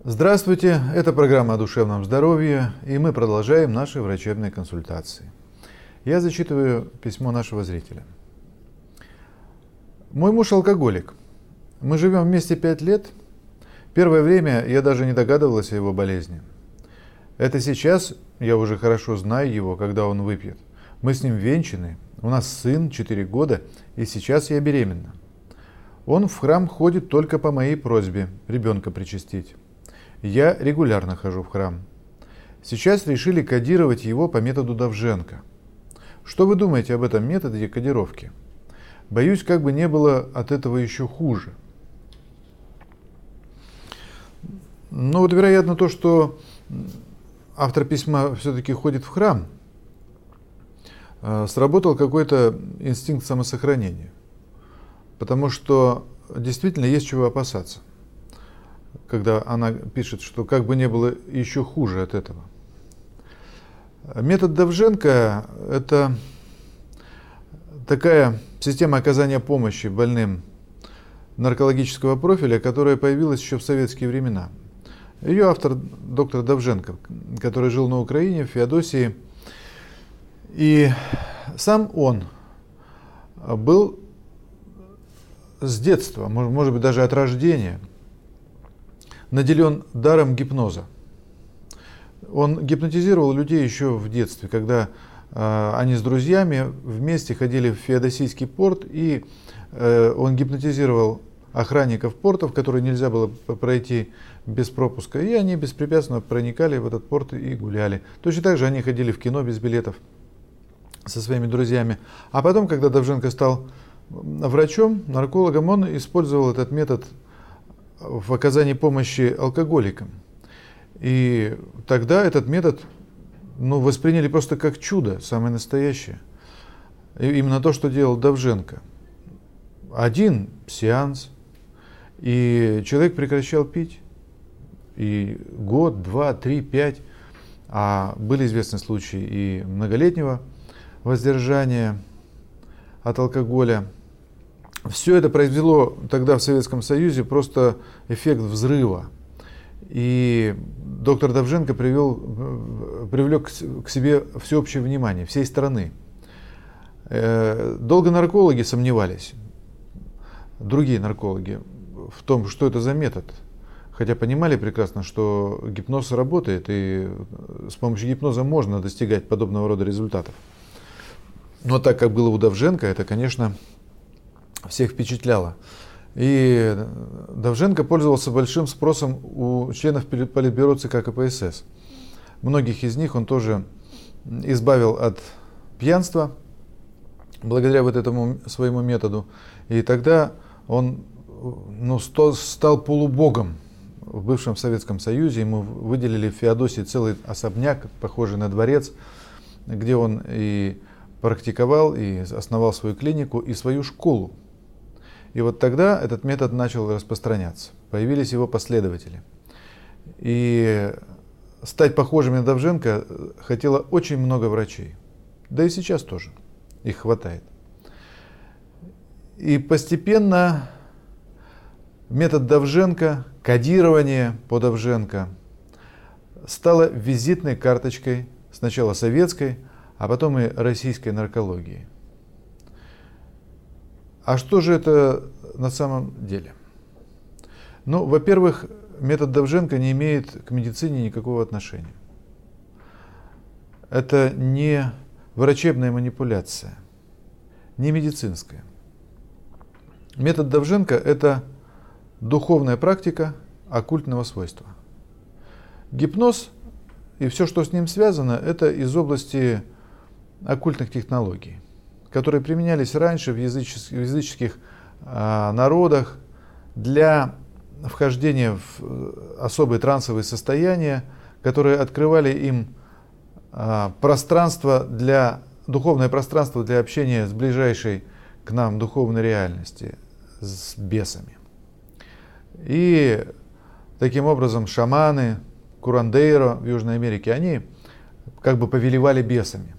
Здравствуйте, это программа о душевном здоровье, и мы продолжаем наши врачебные консультации. Я зачитываю письмо нашего зрителя. Мой муж алкоголик. Мы живем вместе 5 лет. Первое время я даже не догадывалась о его болезни. Это сейчас я уже хорошо знаю его, когда он выпьет. Мы с ним венчаны, у нас сын 4 года, и сейчас я беременна. Он в храм ходит только по моей просьбе ребенка причастить. Я регулярно хожу в храм. Сейчас решили кодировать его по методу Довженко. Что вы думаете об этом методе кодировки? Боюсь, как бы не было от этого еще хуже. Ну вот вероятно то, что автор письма все-таки ходит в храм, сработал какой-то инстинкт самосохранения. Потому что действительно есть чего опасаться, когда она пишет, что как бы не было еще хуже от этого. Метод Довженко – это такая система оказания помощи больным наркологического профиля, которая появилась еще в советские времена. Ее автор доктор Довженко, который жил на Украине, в Феодосии. И сам он был с детства, может быть даже от рождения, наделен даром гипноза. Он гипнотизировал людей еще в детстве, когда они с друзьями вместе ходили в Феодосийский порт, и он гипнотизировал охранников портов, которые нельзя было пройти без пропуска, и они беспрепятственно проникали в этот порт и гуляли. Точно так же они ходили в кино без билетов со своими друзьями. А потом, когда Довженко стал врачом, наркологом, он использовал этот метод в оказании помощи алкоголикам. И тогда этот метод восприняли просто как чудо, самое настоящее. И именно то, что делал Довженко. Один сеанс, и человек прекращал пить. И год, 2, 3, 5. А были известны случаи и многолетнего воздержания от алкоголя. Все это произвело тогда в Советском Союзе просто эффект взрыва. И доктор Довженко привлек к себе всеобщее внимание всей страны. Долго наркологи сомневались, другие наркологи, в том, что это за метод. Хотя понимали прекрасно, что гипноз работает, и с помощью гипноза можно достигать подобного рода результатов. Но так как было у Довженко, это, конечно, всех впечатляло. И Довженко пользовался большим спросом у членов Политбюро ЦК КПСС. Многих из них он тоже избавил от пьянства благодаря вот этому своему методу. И тогда он стал полубогом в бывшем Советском Союзе. Ему выделили в Феодосии целый особняк, похожий на дворец, где он и практиковал, и основал свою клинику, и свою школу. И вот тогда этот метод начал распространяться. Появились его последователи. И стать похожими на Довженко хотело очень много врачей. Да и сейчас тоже. Их хватает. И постепенно метод Довженко, кодирование по Довженко стало визитной карточкой сначала советской, а потом и российской наркологии. А что же это на самом деле? Во-первых, метод Довженко не имеет к медицине никакого отношения. Это не врачебная манипуляция, не медицинская. Метод Довженко – это духовная практика оккультного свойства. Гипноз и все, что с ним связано, это из области оккультных технологий, которые применялись раньше в языческих народах для вхождения в особые трансовые состояния, которые открывали им духовное пространство для общения с ближайшей к нам духовной реальности, с бесами. И таким образом шаманы, курандейро в Южной Америке, они как бы повелевали бесами.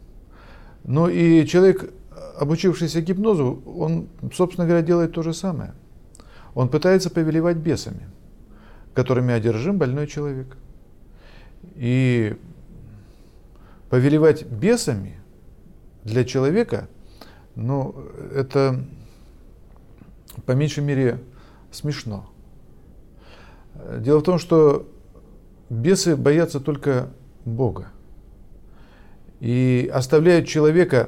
И человек, обучившийся гипнозу, он, собственно говоря, делает то же самое. Он пытается повелевать бесами. которыми одержим больной человек. И повелевать бесами для человека, это по меньшей мере смешно. Дело в том, что бесы боятся только Бога и оставляют человека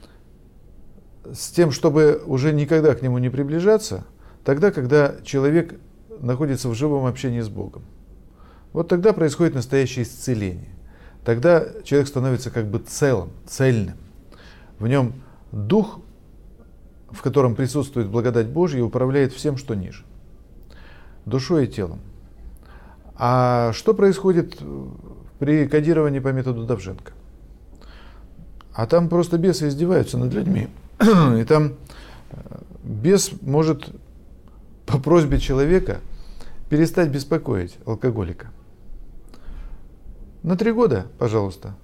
с тем, чтобы уже никогда к нему не приближаться, тогда, когда человек находится в живом общении с Богом. Вот тогда происходит настоящее исцеление. Тогда человек становится как бы целым, цельным. В нем дух, в котором присутствует благодать Божья, управляет всем, что ниже. Душой и телом. А что происходит при кодировании по методу Довженко? А там просто бесы издеваются над людьми. И там бес может по просьбе человека перестать беспокоить алкоголика. На 3 года, пожалуйста.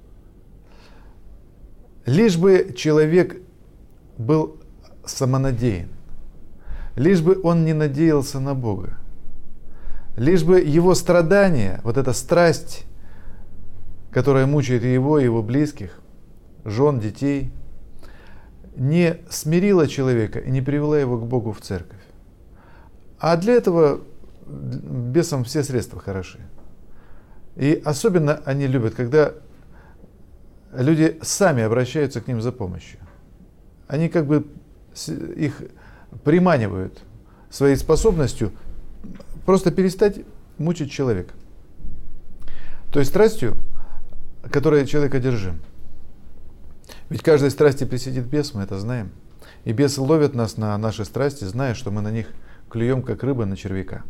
Лишь бы человек был самонадеян, лишь бы он не надеялся на Бога, лишь бы его страдания, вот эта страсть, которая мучает его и его близких, жен, детей, не смирила человека и не привела его к Богу в церковь. А для этого бесам все средства хороши. И особенно они любят, когда люди сами обращаются к ним за помощью. Они как бы их приманивают своей способностью просто перестать мучить человека. То есть страстью, которой человек одержим. Ведь каждой страсти присидит бес, мы это знаем. И бесы ловят нас на наши страсти, зная, что мы на них клюем, как рыба на червяка.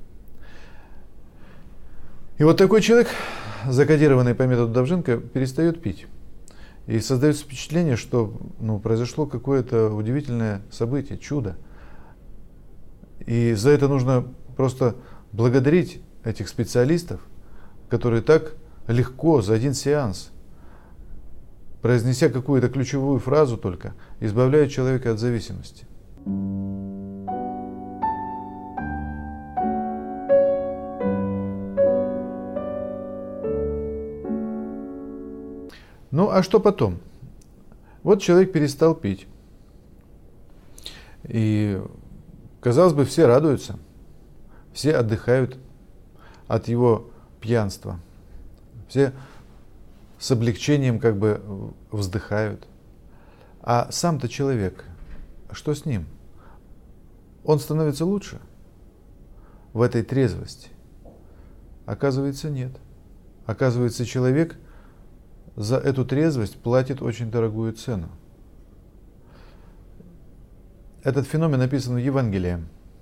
И вот такой человек, закодированный по методу Довженко, перестает пить. И создается впечатление, что произошло какое-то удивительное событие, чудо. И за это нужно просто благодарить этих специалистов, которые так легко за один сеанс, произнеся какую-то ключевую фразу только, избавляют человека от зависимости. Ну, а что потом? Вот человек перестал пить. И, казалось бы, все радуются, все отдыхают от его пьянства. Все с облегчением как бы вздыхают. А сам-то человек, что с ним? Он становится лучше в этой трезвости? Оказывается, нет. Оказывается, человек за эту трезвость платит очень дорогую цену. Этот феномен описан в Евангелии.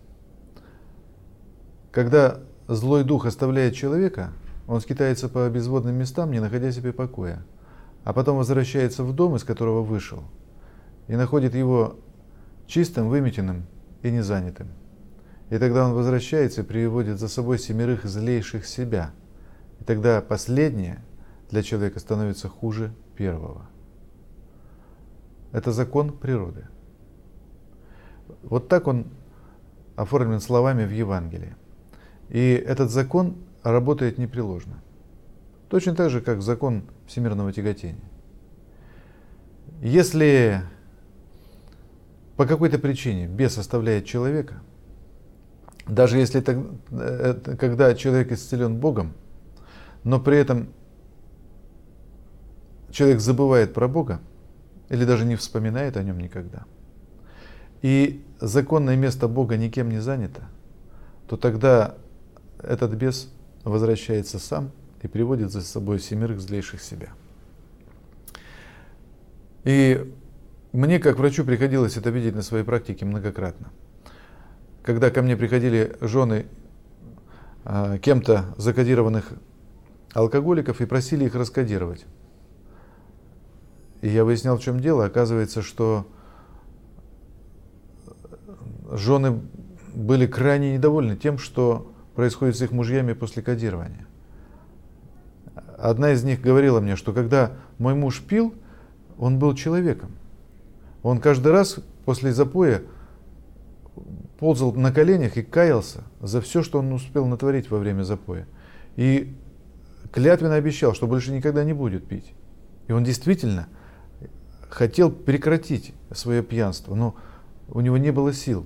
Когда злой дух оставляет человека, он скитается по безводным местам, не находя себе покоя, а потом возвращается в дом, из которого вышел, и находит его чистым, выметенным и незанятым. И тогда он возвращается и приводит за собой 7 злейших себя. И тогда последнее для человека становится хуже первого. Это закон природы. Вот так он оформлен словами в Евангелии. И этот закон работает непреложно. Точно так же, как закон всемирного тяготения. Если по какой-то причине бес оставляет человека, даже если когда человек исцелен Богом, но при этом человек забывает про Бога или даже не вспоминает о нем никогда, и законное место Бога никем не занято, то тогда этот бес возвращается сам и приводит за собой 7 злейших себя. И мне, как врачу, приходилось это видеть на своей практике многократно. Когда ко мне приходили жены кем-то закодированных алкоголиков и просили их раскодировать. И я выяснял, в чем дело. Оказывается, что жены были крайне недовольны тем, что происходит с их мужьями после кодирования. Одна из них говорила мне, что когда мой муж пил, он был человеком. Он каждый раз после запоя ползал на коленях и каялся за все, что он успел натворить во время запоя. И клятвенно обещал, что больше никогда не будет пить. И он действительно хотел прекратить свое пьянство, но у него не было сил.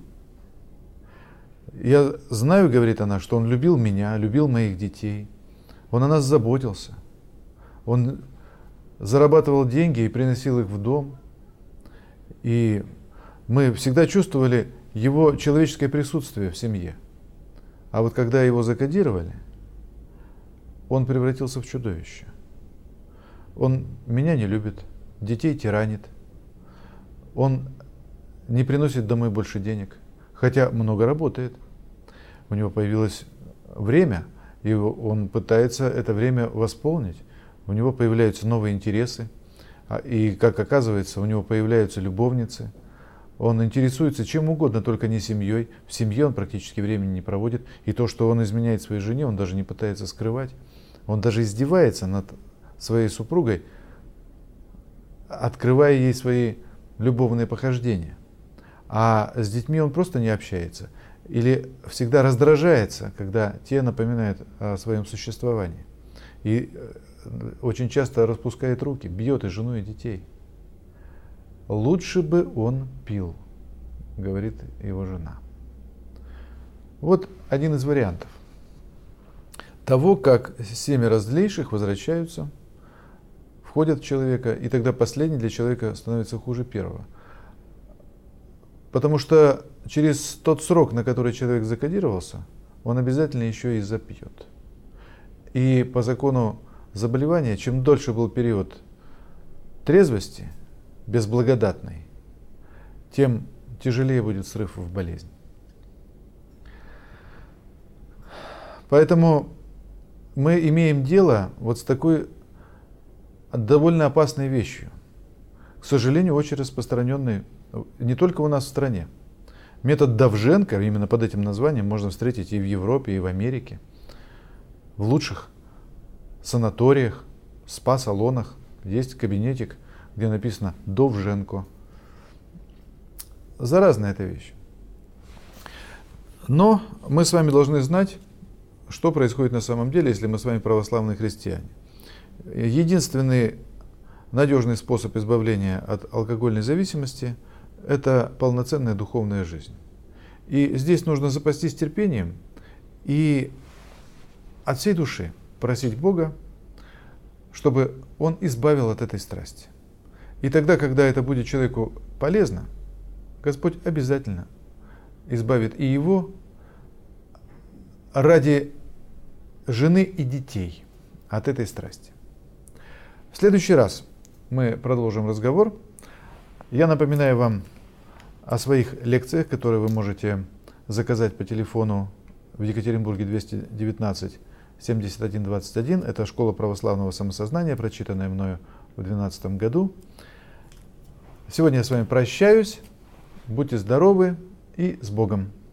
Я знаю, говорит она, что он любил меня, любил моих детей. Он о нас заботился. Он зарабатывал деньги и приносил их в дом. И мы всегда чувствовали его человеческое присутствие в семье. А вот когда его закодировали, он превратился в чудовище. Он меня не любит, детей тиранит. Он не приносит домой больше денег, хотя много работает. У него появилось время, и он пытается это время восполнить. У него появляются новые интересы, и, как оказывается, у него появляются любовницы. Он интересуется чем угодно, только не семьей. В семье он практически времени не проводит. И то, что он изменяет своей жене, он даже не пытается скрывать. Он даже издевается над своей супругой, открывая ей свои любовные похождения. А с детьми он просто не общается. Или всегда раздражается, когда те напоминают о своем существовании. И очень часто распускает руки, бьет и жену, и детей. Лучше бы он пил, говорит его жена. Вот один из вариантов того, как 7 злейших возвращаются, входят в человека, и тогда последний для человека становится хуже первого. Потому что через тот срок, на который человек закодировался, он обязательно еще и запьет. И по закону заболевания, чем дольше был период трезвости, безблагодатной, тем тяжелее будет срыв в болезнь. Поэтому мы имеем дело вот с такой довольно опасной вещью. К сожалению, очень распространенной не только у нас в стране. Метод Довженко, именно под этим названием, можно встретить и в Европе, и в Америке. В лучших санаториях, спа-салонах есть кабинетик, где написано Довженко. Заразная эта вещь. Но мы с вами должны знать, что происходит на самом деле, если мы с вами православные христиане. Единственный надежный способ избавления от алкогольной зависимости – это полноценная духовная жизнь. И здесь нужно запастись терпением и от всей души просить Бога, чтобы Он избавил от этой страсти. И тогда, когда это будет человеку полезно, Господь обязательно избавит и его ради жены и детей от этой страсти. В следующий раз мы продолжим разговор. Я напоминаю вам о своих лекциях, которые вы можете заказать по телефону в Екатеринбурге 219 71 21. Это школа православного самосознания, прочитанная мною в 2012 году. Сегодня я с вами прощаюсь. Будьте здоровы и с Богом.